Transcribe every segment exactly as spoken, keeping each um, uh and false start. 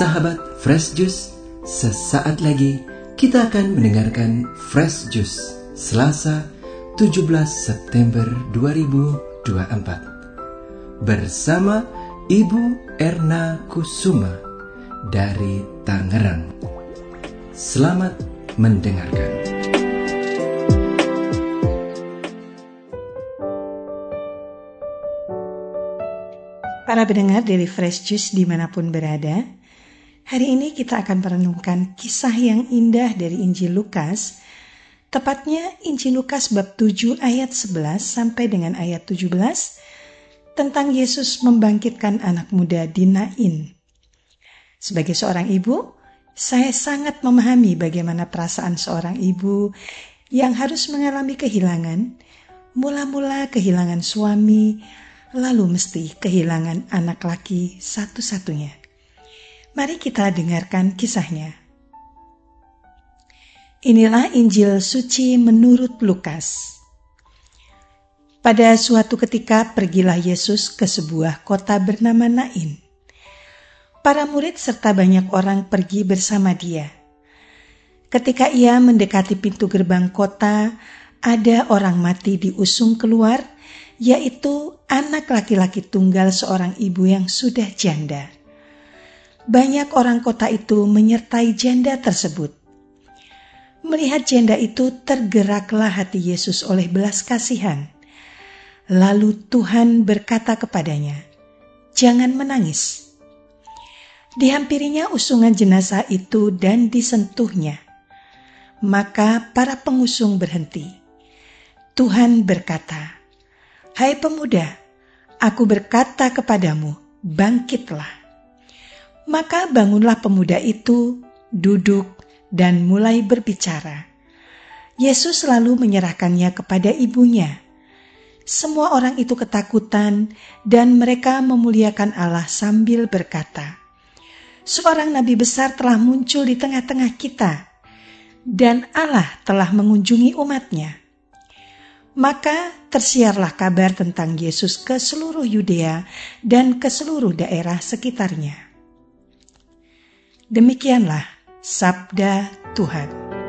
Sahabat Fresh Juice, sesaat lagi kita akan mendengarkan Fresh Juice Selasa tujuh belas September dua ribu dua puluh empat bersama Ibu Erna Kusuma dari Tangerang. Selamat mendengarkan. Para pendengar dari Fresh Juice dimanapun berada, hari ini kita akan merenungkan kisah yang indah dari Injil Lukas, tepatnya Injil Lukas bab tujuh ayat sebelas sampai dengan ayat tujuh belas, tentang Yesus membangkitkan anak muda di Nain. Sebagai seorang ibu, saya sangat memahami bagaimana perasaan seorang ibu yang harus mengalami kehilangan, mula-mula kehilangan suami, lalu mesti kehilangan anak laki satu-satunya. Mari kita dengarkan kisahnya. Inilah Injil suci menurut Lukas. Pada suatu ketika pergilah Yesus ke sebuah kota bernama Nain. Para murid serta banyak orang pergi bersama dia. Ketika ia mendekati pintu gerbang kota, ada orang mati diusung keluar, yaitu anak laki-laki tunggal seorang ibu yang sudah janda. Banyak orang kota itu menyertai janda tersebut. Melihat janda itu, tergeraklah hati Yesus oleh belas kasihan. Lalu Tuhan berkata kepadanya, "Jangan menangis." Dihampirinya usungan jenazah itu dan disentuhnya. Maka para pengusung berhenti. Tuhan berkata, "Hai pemuda, aku berkata kepadamu, bangkitlah." Maka bangunlah pemuda itu, duduk, dan mulai berbicara. Yesus lalu menyerahkannya kepada ibunya. Semua orang itu ketakutan, dan mereka memuliakan Allah sambil berkata, "Seorang nabi besar telah muncul di tengah-tengah kita, dan Allah telah mengunjungi umatnya." Maka tersiarlah kabar tentang Yesus ke seluruh Yudea dan ke seluruh daerah sekitarnya. Demikianlah sabda Tuhan.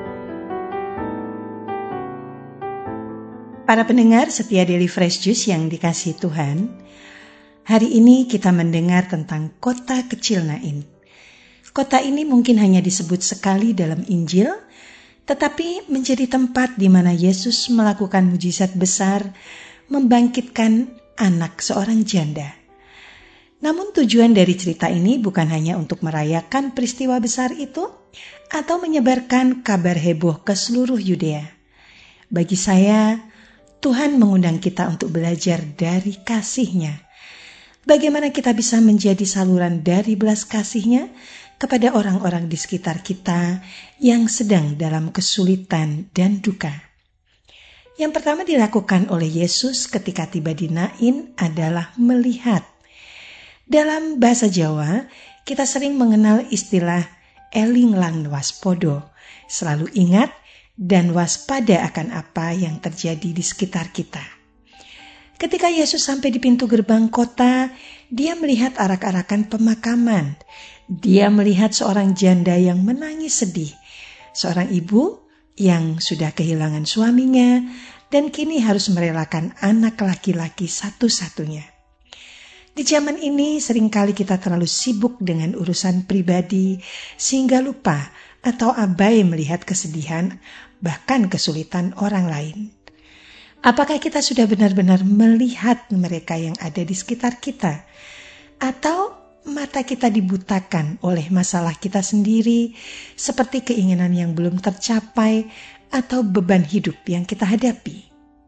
Para pendengar setia Daily Fresh Juice yang dikasihi Tuhan, hari ini kita mendengar tentang kota kecil Nain. Kota ini mungkin hanya disebut sekali dalam Injil, tetapi menjadi tempat di mana Yesus melakukan mujizat besar, membangkitkan anak seorang janda. Namun tujuan dari cerita ini bukan hanya untuk merayakan peristiwa besar itu atau menyebarkan kabar heboh ke seluruh Yudea. Bagi saya, Tuhan mengundang kita untuk belajar dari kasih-Nya. Bagaimana kita bisa menjadi saluran dari belas kasih-Nya kepada orang-orang di sekitar kita yang sedang dalam kesulitan dan duka. Yang pertama dilakukan oleh Yesus ketika tiba di Nain adalah melihat. Dalam bahasa Jawa, kita sering mengenal istilah elinglang waspodo, selalu ingat dan waspada akan apa yang terjadi di sekitar kita. Ketika Yesus sampai di pintu gerbang kota, dia melihat arak-arakan pemakaman. Dia melihat seorang janda yang menangis sedih, seorang ibu yang sudah kehilangan suaminya dan kini harus merelakan anak laki-laki satu-satunya. Di zaman ini seringkali kita terlalu sibuk dengan urusan pribadi sehingga lupa atau abai melihat kesedihan bahkan kesulitan orang lain. Apakah kita sudah benar-benar melihat mereka yang ada di sekitar kita? Atau mata kita dibutakan oleh masalah kita sendiri, seperti keinginan yang belum tercapai atau beban hidup yang kita hadapi?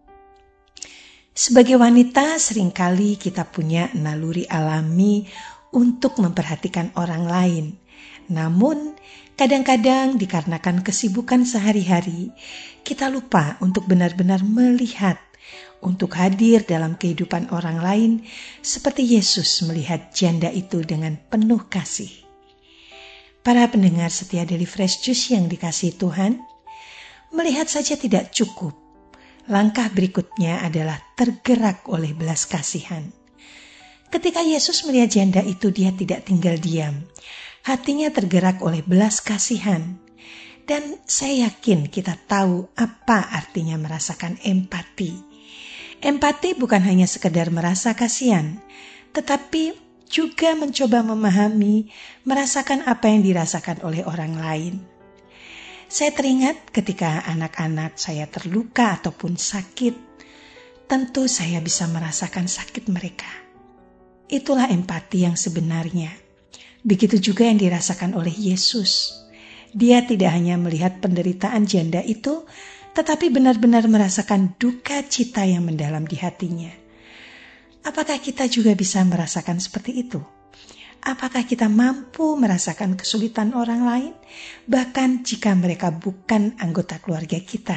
Sebagai wanita, seringkali kita punya naluri alami untuk memperhatikan orang lain. Namun, kadang-kadang dikarenakan kesibukan sehari-hari, kita lupa untuk benar-benar melihat, untuk hadir dalam kehidupan orang lain, seperti Yesus melihat janda itu dengan penuh kasih. Para pendengar setia dari Fresh Juice yang dikasihi Tuhan, melihat saja tidak cukup. Langkah berikutnya adalah tergerak oleh belas kasihan. Ketika Yesus melihat janda itu, dia tidak tinggal diam. Hatinya tergerak oleh belas kasihan. Dan saya yakin kita tahu apa artinya merasakan empati. Empati bukan hanya sekedar merasa kasihan, tetapi juga mencoba memahami, merasakan apa yang dirasakan oleh orang lain. Saya teringat ketika anak-anak saya terluka ataupun sakit, tentu saya bisa merasakan sakit mereka. Itulah empati yang sebenarnya. Begitu juga yang dirasakan oleh Yesus. Dia tidak hanya melihat penderitaan janda itu, tetapi benar-benar merasakan duka cita yang mendalam di hatinya. Apakah kita juga bisa merasakan seperti itu? Apakah kita mampu merasakan kesulitan orang lain, bahkan jika mereka bukan anggota keluarga kita?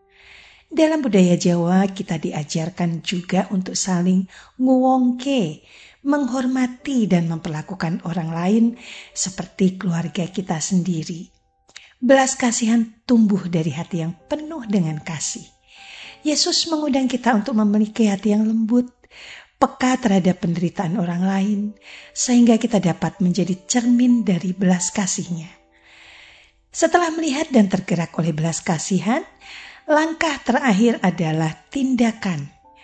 Dalam budaya Jawa, kita diajarkan juga untuk saling nguwongke, menghormati dan memperlakukan orang lain seperti keluarga kita sendiri. Belas kasihan tumbuh dari hati yang penuh dengan kasih. Yesus mengundang kita untuk memiliki hati yang lembut, peka terhadap penderitaan orang lain, sehingga kita dapat menjadi cermin dari belas kasih-Nya. Setelah melihat dan tergerak oleh belas kasihan, langkah terakhir adalah tindakan.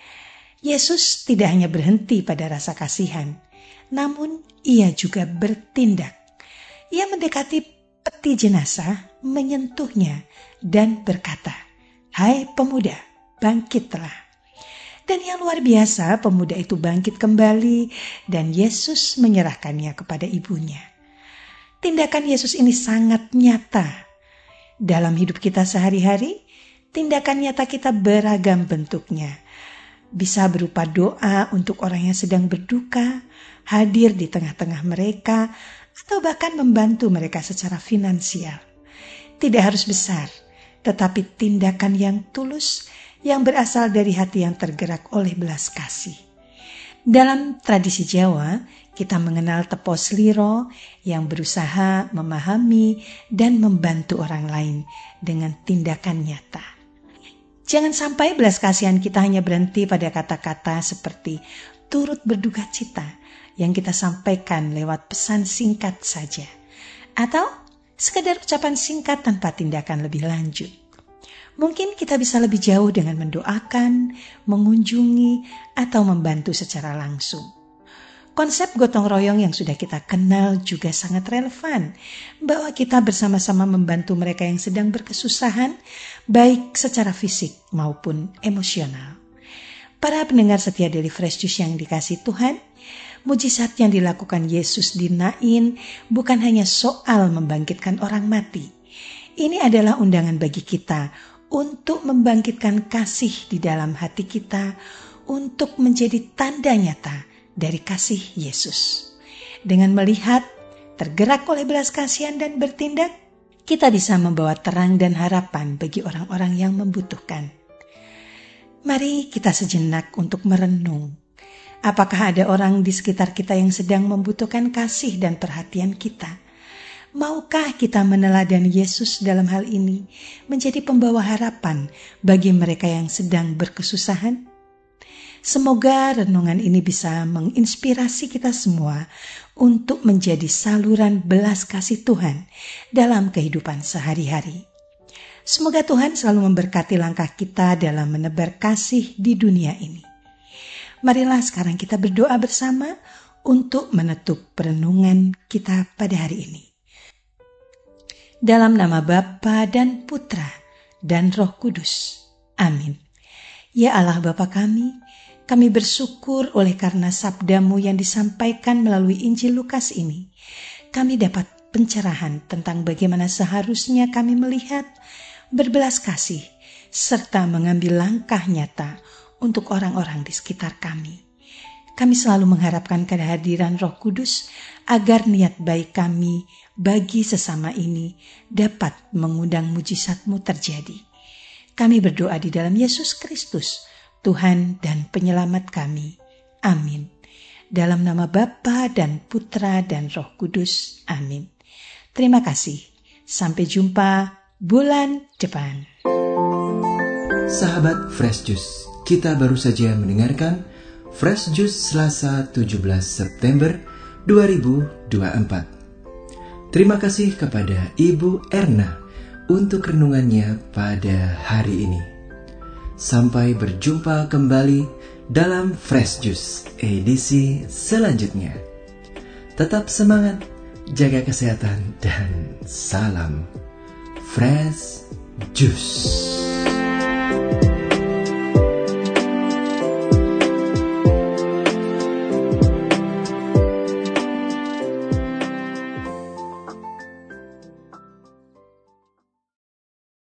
Yesus tidak hanya berhenti pada rasa kasihan, namun ia juga bertindak. Ia mendekati peti jenazah, menyentuhnya dan berkata, "Hai pemuda, bangkitlah." Dan yang luar biasa, pemuda itu bangkit kembali dan Yesus menyerahkannya kepada ibunya. Tindakan Yesus ini sangat nyata. Dalam hidup kita sehari-hari, tindakan nyata kita beragam bentuknya. Bisa berupa doa untuk orang yang sedang berduka, hadir di tengah-tengah mereka, atau bahkan membantu mereka secara finansial. Tidak harus besar, tetapi tindakan yang tulus yang berasal dari hati yang tergerak oleh belas kasih. Dalam tradisi Jawa, kita mengenal tepos liro yang berusaha memahami dan membantu orang lain dengan tindakan nyata. Jangan sampai belas kasihan kita hanya berhenti pada kata-kata seperti turut berduka cita yang kita sampaikan lewat pesan singkat saja, atau sekedar ucapan singkat tanpa tindakan lebih lanjut. Mungkin kita bisa lebih jauh dengan mendoakan, mengunjungi, atau membantu secara langsung. Konsep gotong royong yang sudah kita kenal juga sangat relevan, bahwa kita bersama-sama membantu mereka yang sedang berkesusahan, baik secara fisik maupun emosional. Para pendengar setia dari Fresh Juice yang dikasihi Tuhan, mujizat yang dilakukan Yesus di Nain bukan hanya soal membangkitkan orang mati. Ini adalah undangan bagi kita untuk membangkitkan kasih di dalam hati kita, untuk menjadi tanda nyata dari kasih Yesus. Dengan melihat, tergerak oleh belas kasihan dan bertindak, kita bisa membawa terang dan harapan bagi orang-orang yang membutuhkan. Mari kita sejenak untuk merenung. Apakah ada orang di sekitar kita yang sedang membutuhkan kasih dan perhatian kita? Maukah kita meneladani Yesus dalam hal ini, menjadi pembawa harapan bagi mereka yang sedang berkesusahan? Semoga renungan ini bisa menginspirasi kita semua untuk menjadi saluran belas kasih Tuhan dalam kehidupan sehari-hari. Semoga Tuhan selalu memberkati langkah kita dalam menebar kasih di dunia ini. Marilah sekarang kita berdoa bersama untuk menutup perenungan kita pada hari ini. Dalam nama Bapa dan Putra dan Roh Kudus. Amin. Ya Allah Bapa kami, kami bersyukur oleh karena sabda-Mu yang disampaikan melalui Injil Lukas ini. Kami dapat pencerahan tentang bagaimana seharusnya kami melihat, berbelas kasih, serta mengambil langkah nyata untuk orang-orang di sekitar kami. Kami selalu mengharapkan kehadiran Roh Kudus agar niat baik kami bagi sesama ini dapat mengundang mujizat-Mu terjadi. Kami berdoa di dalam Yesus Kristus, Tuhan dan Penyelamat kami. Amin. Dalam nama Bapa dan Putra dan Roh Kudus. Amin. Terima kasih. Sampai jumpa bulan depan. Sahabat Fresh Juice, kita baru saja mendengarkan Fresh Juice Selasa tujuh belas September dua ribu dua puluh empat. Terima kasih kepada Ibu Erna untuk renungannya pada hari ini. Sampai berjumpa kembali dalam Fresh Juice edisi selanjutnya. Tetap semangat, jaga kesehatan, dan salam Fresh Juice.